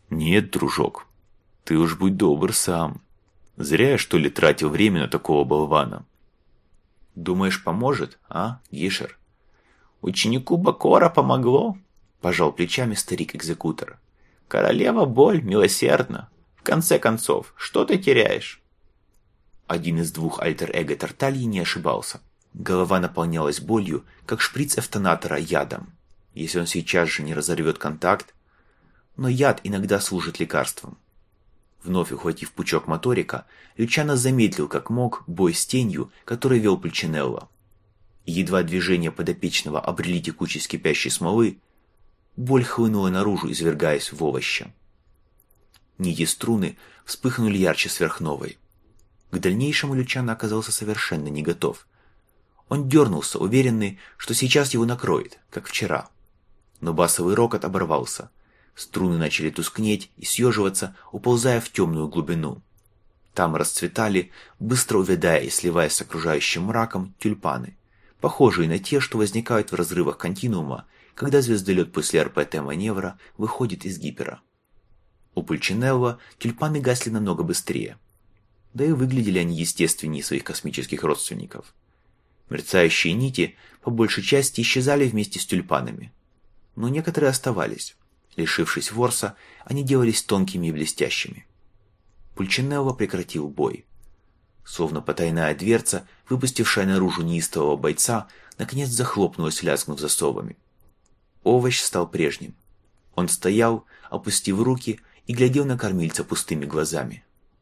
Нет, дружок, ты уж будь добр сам. Зря я, что ли, тратил время на такого болвана. Думаешь, поможет, а, Гишер? Ученику Бакора помогло, пожал плечами старик-экзекутор. Королева Боль милосердна. В конце концов, что ты теряешь? Один из двух альтер-эго Тартальи не ошибался. Голова наполнялась болью, как шприц эвтанатора ядом. Если он сейчас же не разорвет контакт, но яд иногда служит лекарством. Вновь ухватив пучок моторика, Лючано замедлил как мог бой с тенью, который вел Пульчинелло. Едва движения подопечного обрели текучесть кипящей смолы, боль хлынула наружу, извергаясь в овощи. Нити струны вспыхнули ярче сверхновой. К дальнейшему Лючано оказался совершенно не готов. Он дернулся, уверенный, что сейчас его накроет, как вчера. Но басовый рокот оборвался. Струны начали тускнеть и съеживаться, уползая в темную глубину. Там расцветали, быстро увядая и сливаясь с окружающим мраком, тюльпаны, похожие на те, что возникают в разрывах континуума, когда звездолет после РПТ-маневра выходит из гипера. У Пульчинелло тюльпаны гасли намного быстрее. Да и выглядели они естественнее своих космических родственников. Мерцающие нити, по большей части, исчезали вместе с тюльпанами. Но некоторые оставались. Лишившись ворса, они делались тонкими и блестящими. Пульчинелло прекратил бой. Словно потайная дверца, выпустившая наружу неистового бойца, наконец захлопнулась, лязгнув засовами. Овощ стал прежним. Он стоял, опустив руки, и глядел на кормильца пустыми глазами.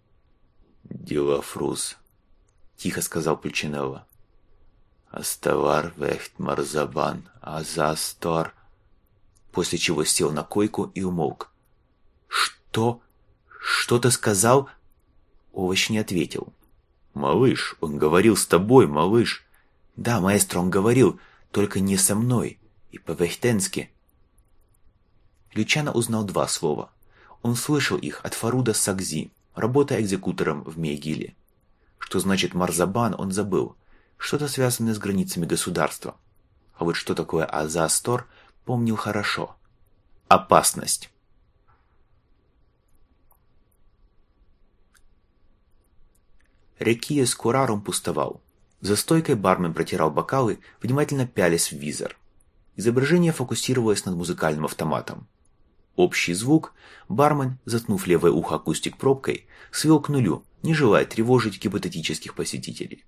«Дела фрус», — тихо сказал Пульчинелло. «Аставар вехт марзабан, азастор», после чего сел на койку и умолк. «Что? Что ты сказал?» Овощ не ответил. «Малыш, он говорил с тобой, малыш». «Да, маэстро, он говорил, только не со мной, и по-вехтенски». Лючано узнал два слова. Он слышал их от Фаруда Сагзи, работая экзекутором в Мейгиле. Что значит Марзабан, он забыл. Что-то связанное с границами государства. А вот что такое Азастор, помнил хорошо. Опасность. Рекиес Курарум пустовал. За стойкой бармен протирал бокалы, внимательно пялясь в визор. Изображение фокусировалось над музыкальным автоматом. Общий звук бармен, заткнув левое ухо акустик пробкой, свел к нулю, не желая тревожить гипотетических посетителей.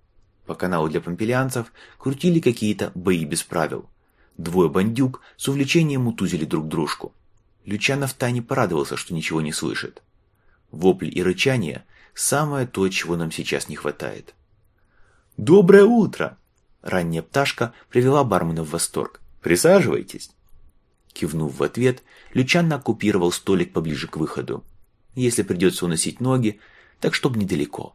По каналу для помпелианцев крутили какие-то бои без правил. Двое бандюк с увлечением мутузили друг дружку. Лючано втайне порадовался, что ничего не слышит. Вопли и рычание – самое то, чего нам сейчас не хватает. «Доброе утро!» Ранняя пташка привела бармена в восторг. «Присаживайтесь!» Кивнув в ответ, Лючано оккупировал столик поближе к выходу. Если придется уносить ноги, так чтоб недалеко.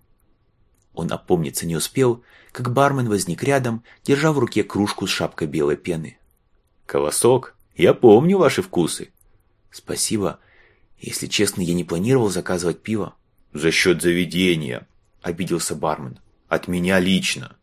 Он опомниться не успел, как бармен возник рядом, держа в руке кружку с шапкой белой пены. «Колосок, я помню ваши вкусы». «Спасибо. Если честно, я не планировал заказывать пиво». «За счет заведения», — обиделся бармен. «От меня лично».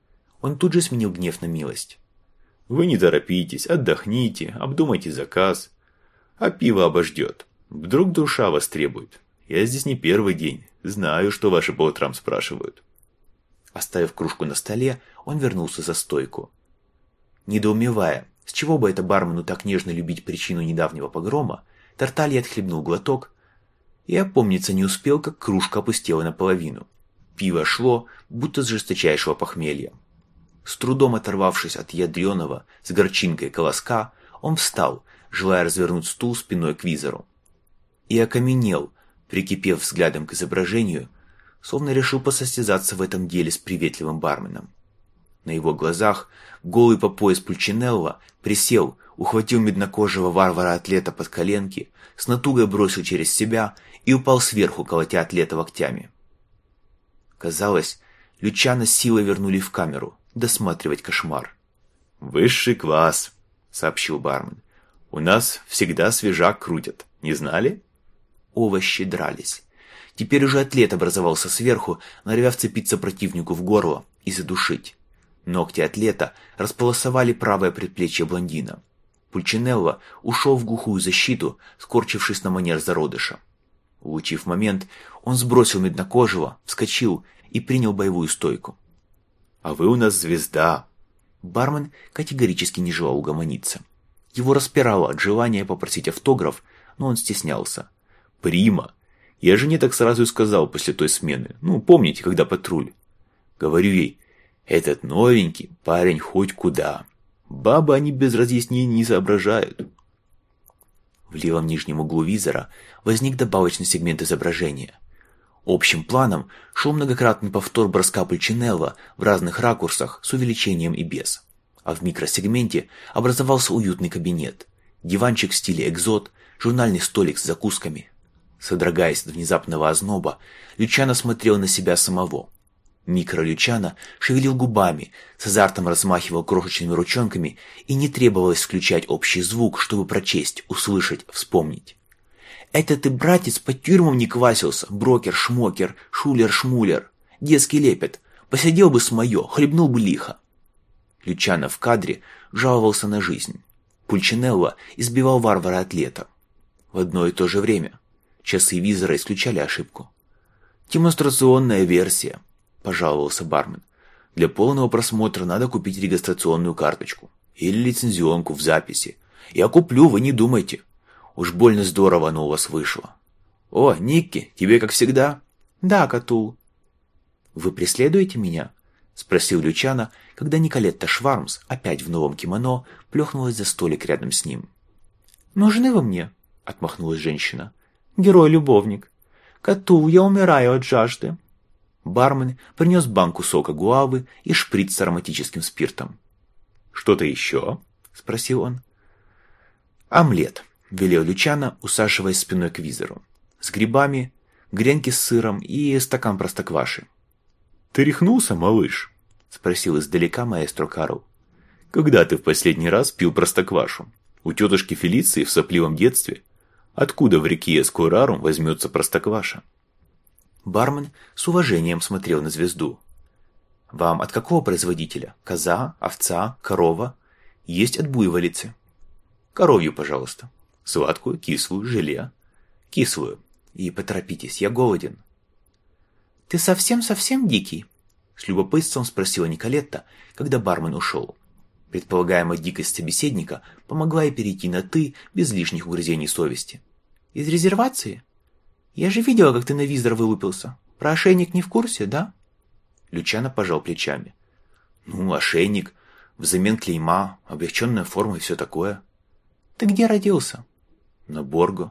Он тут же сменил гнев на милость. «Вы не торопитесь, отдохните, обдумайте заказ. А пиво обождет. Вдруг душа вас требует. Я здесь не первый день, знаю, что ваши по утрам спрашивают». Оставив кружку на столе, он вернулся за стойку. Недоумевая, с чего бы это бармену так нежно любить причину недавнего погрома, Тарталья отхлебнул глоток и опомниться не успел, как кружка опустела наполовину. Пиво шло, будто с жесточайшего похмелья. С трудом оторвавшись от ядреного с горчинкой колоска, он встал, желая развернуть стул спиной к визору. И окаменел, прикипев взглядом к изображению, словно решил посостязаться в этом деле с приветливым барменом. На его глазах голый по пояс Пульчинелло присел, ухватил меднокожего варвара-атлета под коленки, с натугой бросил через себя и упал сверху, колотя атлета локтями. Казалось, Лючано с силой вернули в камеру досматривать кошмар. «Высший класс», — сообщил бармен. «У нас всегда свежак крутят, не знали?» Овощи дрались. Теперь уже атлет образовался сверху, норовя вцепиться противнику в горло и задушить. Ногти атлета располосовали правое предплечье блондина. Пульчинелло ушел в глухую защиту, скорчившись на манер зародыша. Улучив момент, он сбросил меднокожего, вскочил и принял боевую стойку. «А вы у нас звезда!» Бармен категорически не желал угомониться. Его распирало от желания попросить автограф, но он стеснялся. «Прима! Я жене так сразу и сказал после той смены. Помните, когда патруль? Говорю ей, этот новенький парень хоть куда. Бабы они без разъяснений не соображают». В левом нижнем углу визора возник добавочный сегмент изображения. Общим планом шел многократный повтор броска Пульчинелло в разных ракурсах с увеличением и без. А в микросегменте образовался уютный кабинет. Диванчик в стиле экзот, журнальный столик с закусками. Содрогаясь от внезапного озноба, Лючано смотрел на себя самого. Микро-Лючано шевелил губами, с азартом размахивал крошечными ручонками, и не требовалось включать общий звук, чтобы прочесть, услышать, вспомнить. «Это ты, братец, по тюрьмам не квасился, брокер-шмокер, шулер-шмулер. Детский лепет. Посидел бы с моё, хлебнул бы лихо». Лючано в кадре жаловался на жизнь. Пульчинелло избивал варвара-атлета. В одно и то же время часы визора исключали ошибку. «Демонстрационная версия», – пожаловался бармен. «Для полного просмотра надо купить регистрационную карточку. Или лицензионку в записи. Я куплю, вы не думайте. Уж больно здорово оно у вас вышло». «О, Никки, тебе как всегда?» «Да, Катул». «Вы преследуете меня?» – спросил Лючано, когда Николетта Швармс, опять в новом кимоно, плюхнулась за столик рядом с ним. «Нужны вы мне?» – отмахнулась женщина. «Герой-любовник. Катул, я умираю от жажды». Бармен принес банку сока гуавы и шприц с ароматическим спиртом. «Что-то еще?» – спросил он. «Омлет», – велел Лючано, усаживаясь спиной к визору. «С грибами, гренки с сыром и стакан простокваши». «Ты рехнулся, малыш?» – спросил издалека маэстро Карл. «Когда ты в последний раз пил простоквашу? У тетушки Фелиции в сопливом детстве? Откуда в реке Эскурарум возьмется простокваша?» Бармен с уважением смотрел на звезду. «Вам от какого производителя? Коза, овца, корова? Есть от буйволицы». «Коровью, пожалуйста. Сладкую, кислую, желе». «Кислую. И поторопитесь, я голоден». «Ты совсем-совсем дикий?» — с любопытством спросила Николетта, когда бармен ушел. Предполагаемая дикость собеседника помогла ей перейти на «ты» без лишних угрызений совести. «Из резервации? Я же видела, как ты на визор вылупился. Про ошейник не в курсе, да?» Лючано пожал плечами. «Ошейник, взамен клейма, облегченная форма и все такое». «Ты где родился?» «На Борго».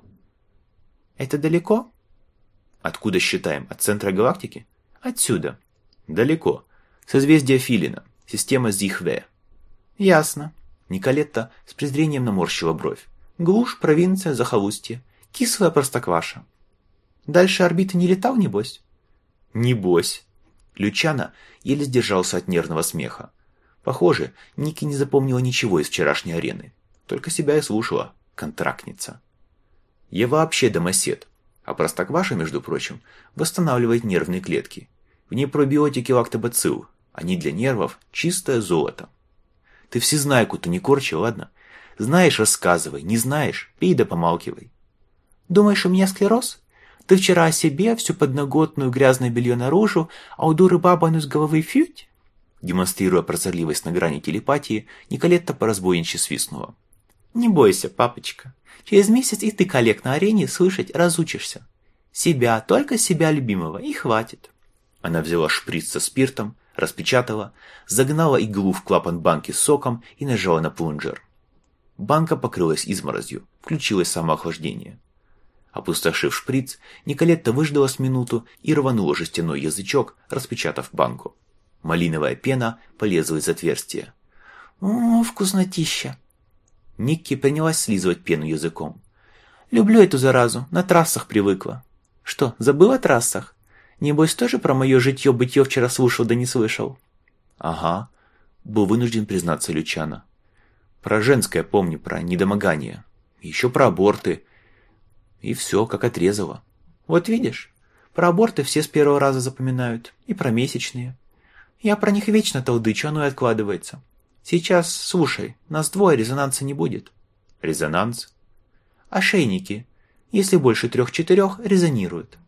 «Это далеко?» «Откуда считаем? От центра галактики?» «Отсюда». «Далеко. Созвездие Филина. Система Зихве». «Ясно». Николетта с презрением наморщила бровь. «Глушь, провинция, захолустье. Кислая простокваша». «Дальше орбиты не летал, небось?» «Небось». Лючано еле сдержался от нервного смеха. Похоже, Ники не запомнила ничего из вчерашней арены. Только себя и слушала. Контрактница. «Я вообще домосед. А простокваша, между прочим, восстанавливает нервные клетки. В ней пробиотики лактобацилл. Они для нервов чистое золото. Ты всезнайку-то не корчи, ладно? Знаешь, рассказывай. Не знаешь, пей да помалкивай». «Думаешь, у меня склероз? Ты вчера о себе, всю подноготную грязное белье наружу, а у дуры бабы оно с головы фють?» Демонстрируя прозорливость на грани телепатии, Николетта по-разбойничьи свистнула. «Не бойся, папочка. Через месяц и ты коллег на арене слышать разучишься. Себя, только себя любимого, и хватит». Она взяла шприц со спиртом, распечатала, загнала иглу в клапан банки с соком и нажала на плунжер. Банка покрылась изморозью, включилось самоохлаждение. Опустошив шприц, Николетта выждала с минуту и рванула жестяной язычок, распечатав банку. Малиновая пена полезла из отверстия. «О, вкуснотища!» Никки принялась слизывать пену языком. «Люблю эту заразу, на трассах привыкла». «Что, забыл о трассах? Небось, тоже про мое житье-бытье вчера слушал да не слышал?» «Ага», — был вынужден признаться Лючано. «Про женское помню, про недомогание. Еще про аборты. И все, как отрезало. Вот видишь, про аборты все с первого раза запоминают. И про месячные. Я про них вечно толдычу, оно и откладывается. Сейчас, слушай, нас двое, резонанса не будет». Резонанс? Ошейники. Если больше 3-4, резонируют.